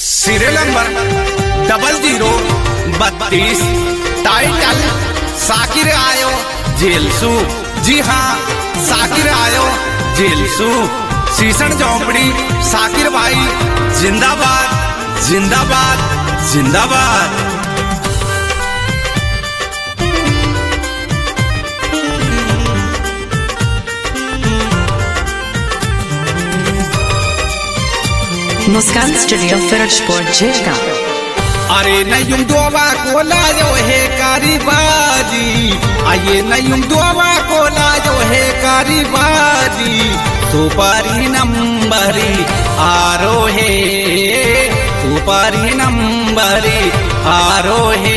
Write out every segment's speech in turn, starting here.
Serial number 0032। Title साकिर आयो जेलसू। जी हाँ, साकिर आयो जेलसू। सीसन झोंपड़ी साकिर भाई जिंदाबाद जिंदाबाद जिंदाबाद। मुस्कान स्टूडियो फिरोजपुर झिरका। अरे नयुम दोवा को लायो है कारीबाजी, आये नयुम दोवा को लायो है कारीबाजी। सुपारी नंबरी आरो है, सुपारी नंबरी आरो है।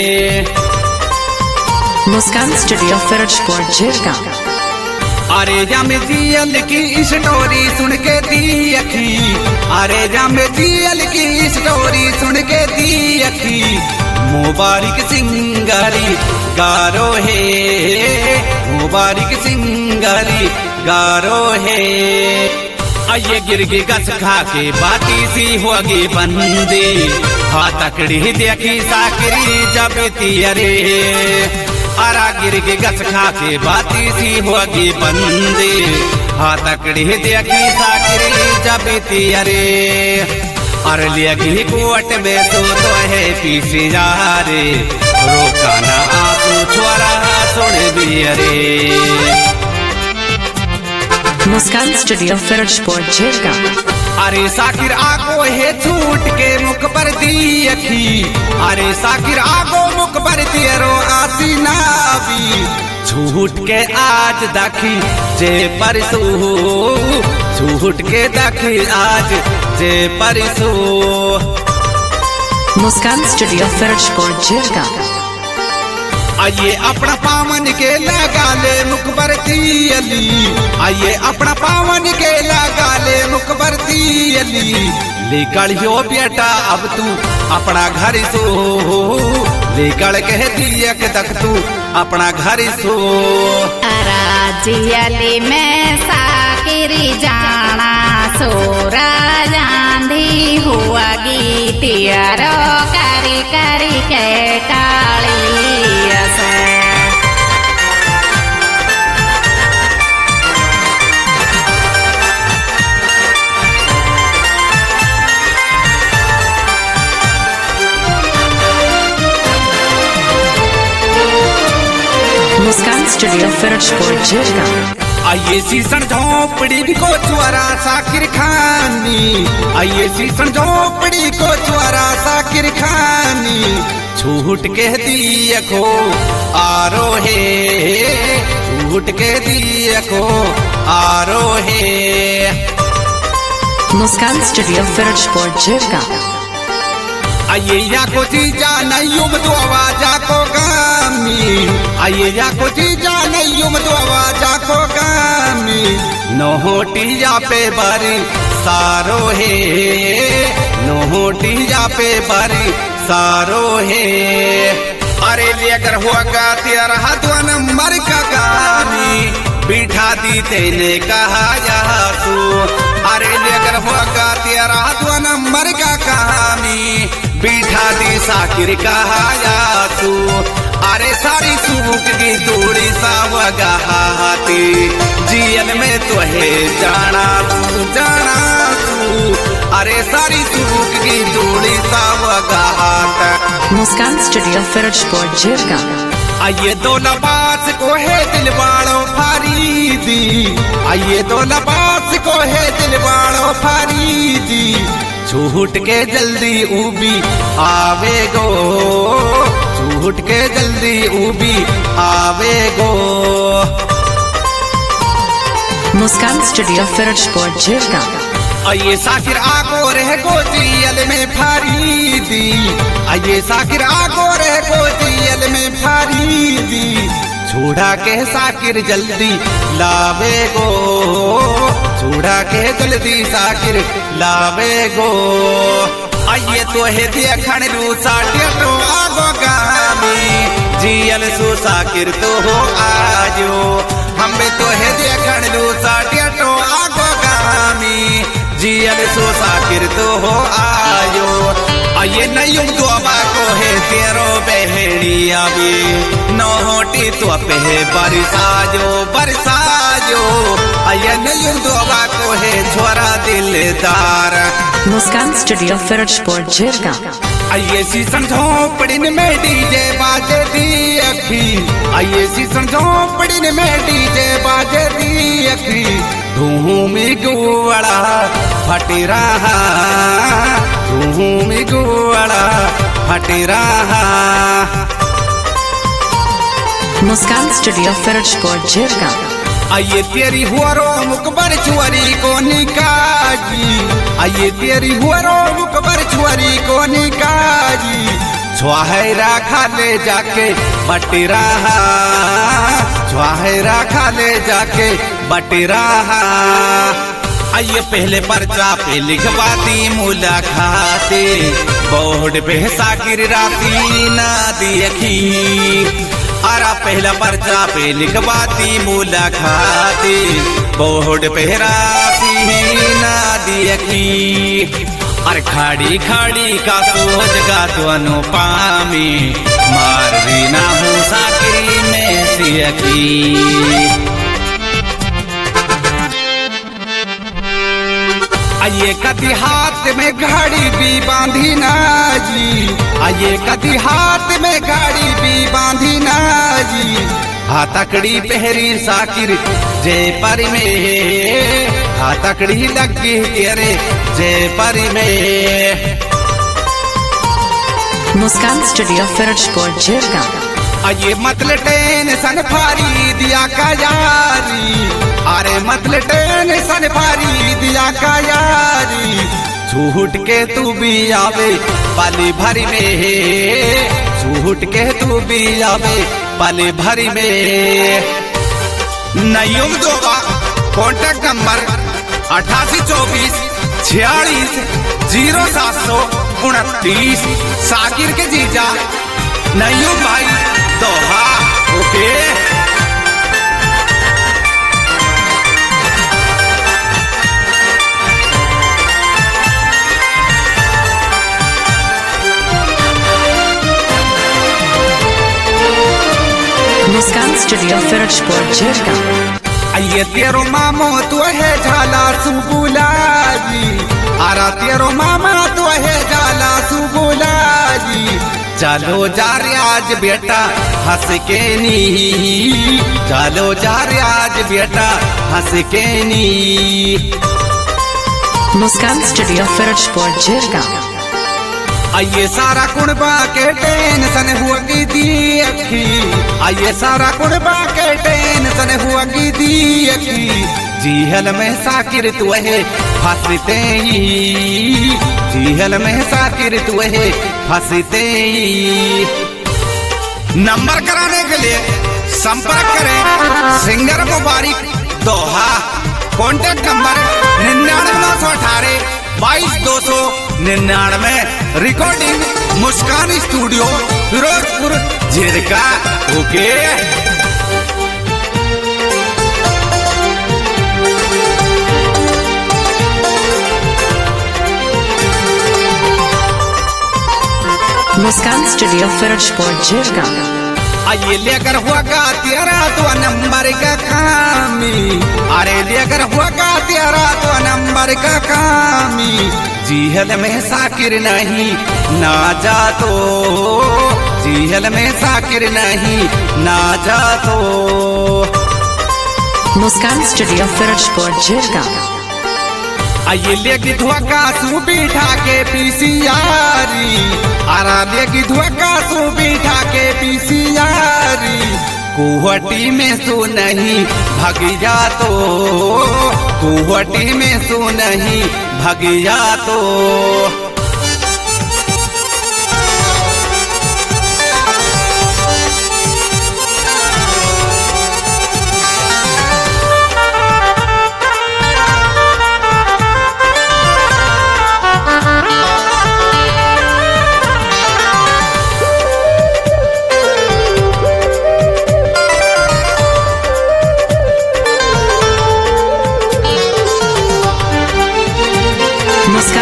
मुस्कान स्टूडियो फिरोजपुर झिरका। अरे जामे जियल की स्टोरी सुन के दी अखी, अरे जामे जियल की स्टोरी सुन के दी अखी। मुबारक सिंगारी गारो है, मुबारक सिंगारी गारो है। आइए गिर के गस खा के बाती सी होगी बंदी, हाथ तकड़ी देखी साकरी जब तियरे। आरा गिर के गस खा के बाती सी होगी बंदी, हाथ तकड़ी देखी साकरी जब तियरे। और लेगी कोट में तो है पीछे जा रे, रोकाना आंसू छोरा सुन बियरे। मुस्कान स्टूडियो फिरोजपुर झिरका। अरे साकिर आगो है झूठ के मुख पर दी अखी, अरे साकिर आगो मुख पर तेरो आसी नावी। झूठ के आज दखी जे परसू, झूठ के दखी आज जे परसू। मुस्कान स्टूडियो फिरोजपुर झिरका। आइए अपना पावन के लगा ले मुख बरती अली, आइए अपना पावन के लगा ले मुख बरती अली। लेकर बेटा अब तू अपना घर सो, लेकर कह दिया के तक तू अपना घर सो। राजियली में साकिरी जाना सोरा जांधी हुआ गीतियारो करी करी के टाली। मुस्कान स्टूडियो फिरोजपुर झिरका। आइए सीसन झोंपड़ी भी को चुआरा साकिर खानी, आइए सीसन झोंपड़ी को चुआरा साकिर खानी। झूठ कह दिया को आरो है, झूठ कह दिया को आरो है। मुस्कान स्टूडियो फिरोजपुर झिरका। आइए या को जीजा नयुम दुआ जाको गामी, आइए या को जीजा नयुम दुआ जाको गामी। नोटिया पे बारी सारो है, नोटिया पे बारी सारो है। अरे लेकर होगा तेरा 2 नंबर का गामी, बिठा दी तेने कहा यासू। अरे लेकर होगा तेरा 2 नंबर का कहानी, बिठा दी साकिर कहा यासू। अरे सारी सूख की दूरी सावगाती, जियल में तो है जाना तू जाना तू। अरे सारी सूख की दूरी सावगात। मुस्कान स्टूडियो फिरोजपुर झिरका। आइए दो लबास को है दिल वालों फरीदी, आइए दो लबास को है दिल वालों फरीदी। झूठ के जल्दी उबी आवे गो, झूठ के जल्दी उबी आवे गो। मुस्कान स्टूडियो फिरोजपुर झिरका। आइए साकिर आगो रह गो जियल में फरीदी, आइए साकिर आगो रह गो जियल में फरीदी। छोड़ा के साकिर जल्दी लावे गो, छोड़ा के जल्दी साकिर लावे गो। आइए तो है देखण रू साटिया तो आगो गामी, जियल सु साकिर तो हो आजो। हमें तो है देखण रू साटिया तो आगो गामी, जियल सो साकिर तो हो आयो ये नहीं दुआ को है तेरो बहनी अभी नोटी तो पे बरसाजो बरसाजो ये नहीं दुआ को है छोरा दिलदार मुस्कान स्टूडियो फिरोजपुर झिरका आइए सीसन झोपड़िन में डीजे बाजे दी अखी आइए सीसन झोपड़िन में डीजे बाजे दी अखी धूमी गुवाड़ा फट रहा धूमी गुवाड़ा फट रहा मुस्कान स्टूडियो फिरोजपुर झिरका आइए तेरी हुआरो मुकबर छुअरी को निकाजी आइए तेरी हुआरो मुकबर छुअरी को निकाजी छुआहरा खा ले जाके बट रहा छुआहरा खा ले जाके बट रहा आइए पहले पर्चा पे लिखवाती मुलाकाते बोर्ड पे साकिर राती ना देखी आरा पहला पर्चा पे लिखवाती मुलाकाती बोर्ड पे राती ना देखी अरे खाड़ी खाड़ी का सोच का तो अनुपामी मार भी ना हूँ साकिरी में सियकी आइए कति हाथ में घड़ी भी बांधी ना जी आइए कति हाथ में घड़ी भी बांधी ना जी हाथकड़ी पहरी साकिर जय परी में हाथकड़ी लगी तेरे जय परी में मुस्कान स्टूडियो फिरोजपुर झिरका आइए मतलब टेंशन फारी दिया का यारी अरे मतलब टेंशन फारी दिया का यारी छूट के तू भी आवे पाली भरी में छूट के तू भी आवे पाली भरी में नहीं दोगा कॉन्टेक्ट नंबर 8824 46 0729 साकिर के जीजा नहीं भाई दोहा ओके मुस्कान स्टूडियो फिरोजपुर झिरका आइए तेरो मामो तो है झाला सुबुलाजी आरा तेरो मामा तो है झाला सुबुलाजी चलो जा रे आज बेटा हंस के नी चलो जा रे आज बेटा हंस के नी मुस्कान स्टूडियो फिरोजपुर झिरका आइए सारा कुणबा के टेंशन हुआ की दी अखी आइए सारा कुणबा के टेंशन हुआ की दी अखी जीहल में साकिर तू है फंसते ही जीहल में साकिर तू है फंसते ही नंबर कराने के लिए संपर्क करें सिंगर मुबारक दोहा contact number 9918 22 recording Muskan studio Firozpur Jhirka okay Muskan studio Firozpur Jhirka आइए लेकर हुआ का तेरा तो नंबर का कामी अरे लेकर हुआ का तेरा तो नंबर का कामी जीहल में साकिर नहीं ना जा तो जीहल में साकिर नहीं ना जा तो मुस्कान स्टूडियो फिरोजपुर झिरका आइए लेगी धोखा सू बिठा के पीसीआरी आरा लेगी धोखा सू बिठा के पीसीआरी कुहटी में सू नहीं भागी जा तो कुहटी में सू नहीं भागी जा तो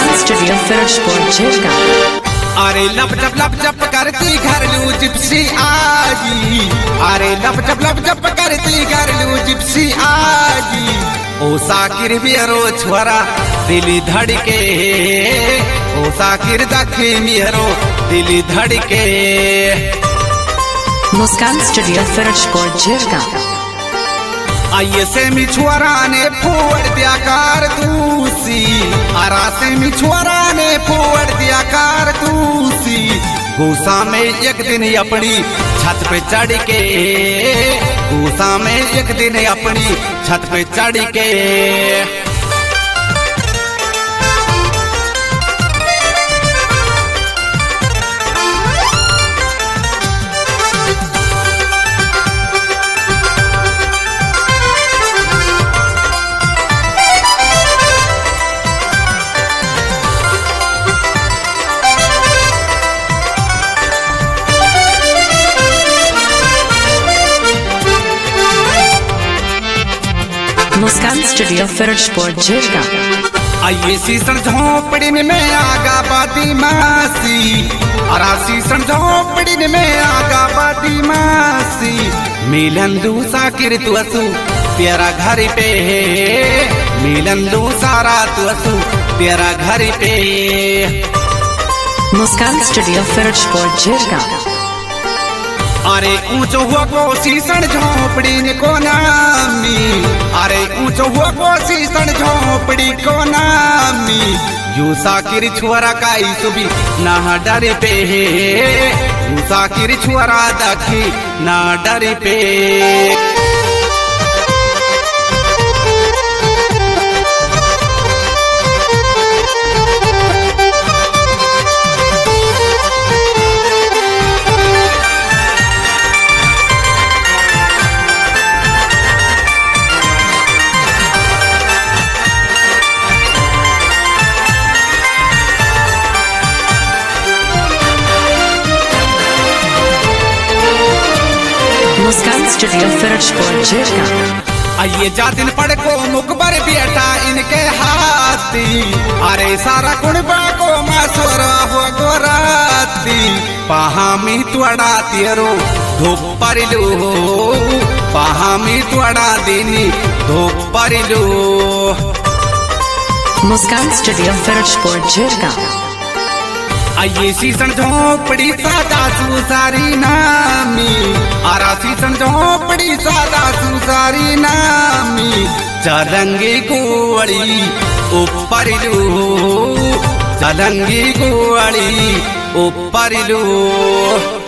मुस्कान स्टूडियो फिरोजपुर झिरका। अरे लप जप करती घर लू जिप्सी आजी, अरे लप जप करती घर लू जिप्सी आजी। ओ साकिर बियरो छोरा दिली धड़के, ओ साकिर दखी मियरो दिली धड़के। मुस्कान स्टूडियो फिरोजपुर झिरका। आइए से मिछुआरा ने फोड़ दिया कारतूसी, आरा से मिछुआरा ने फोड़ दिया कारतूसी। गुस्सा में एक दिन अपनी छत पे चढ़ के, गुस्सा में एक दिन अपनी छत पे चढ़ के। मुस्कान स्टूडियो फिरोजपुर झिरका। आइए सीसन झोपड़ी में आगा बादी मासी, अरा सीसन झोपड़ी में आगा बादी मासी। मिलन दू साकिर तुअसु तेरा घर पे, मिलन दू सारा तुअसु तेरा घर पे। मुस्कान स्टूडियो फिरोजपुर झिरका। अरे ऊंचो हुआ को सीसन झोपड़ी को नामी, अरे ऊंचो हुआ को सीसन झोपड़ी को नामी। यू साकिर छुआरा काई सुबी ना डर पे, यू साकिर छुआरा दखी ना डर पे। मुस्कान स्टूडियो फिरोजपुर झिरका। आइए जा दिन पड़ को मुकबर बेटा इनके हाथी, अरे सारा कुणबा को मासोरा हो गोराती। पहामी तुअड़ा तेरो धूप परिलू, पहामी तुअड़ा दिनी धूप परिलू। मुस्कान स्टूडियो फिरोजपुर झिरका। आइए सीसन झोपड़ी सादा सुसारी नामी, आरा सीसन झोपड़ी सादा सुसारी नामी। चलंगी गोड़ी ऊपर लू, चलंगी गोड़ी ऊपर लू।